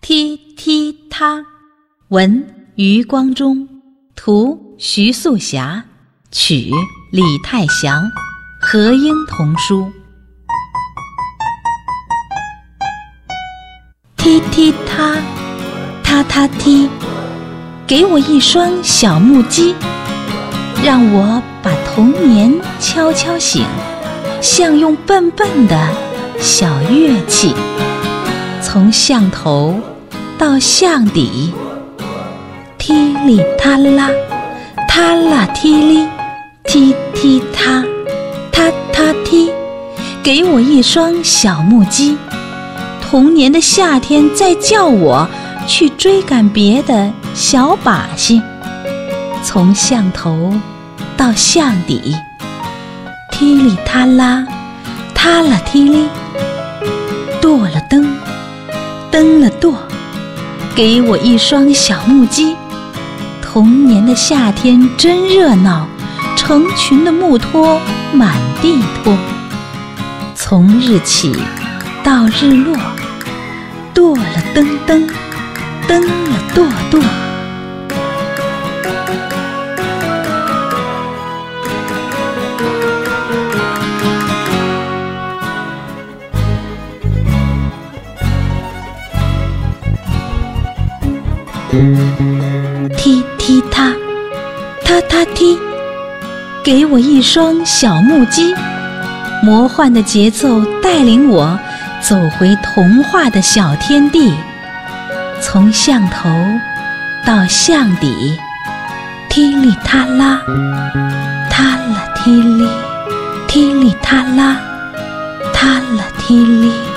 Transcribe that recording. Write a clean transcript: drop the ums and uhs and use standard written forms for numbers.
踢踢踏，文余光中，图徐素霞，曲李泰祥，合音童书。踢踢踏，踏踏踢，给我一双小木屐，让我把童年悄悄醒，像用笨笨的小乐器，从巷头到巷底，踢里踏啦，踏啦踢哩，踢踢踏，踏踏踢，给我一双小木屐。童年的夏天在叫我去追赶别的小把戏，从巷头到巷底，踢里踏啦，踏啦踢哩，跺了蹬，蹬了跺，给我一双小木屐。童年的夏天真热闹，成群的木托满地拖，从日起到日落，跺了蹬蹬，蹬了跺跺。踢踢踏，踏踏踢，给我一双小木屐。魔幻的节奏带领我走回童话的小天地，从巷头到巷底，踢里踏啦，踏啦踢哩，踢里踏啦，踏啦踢哩。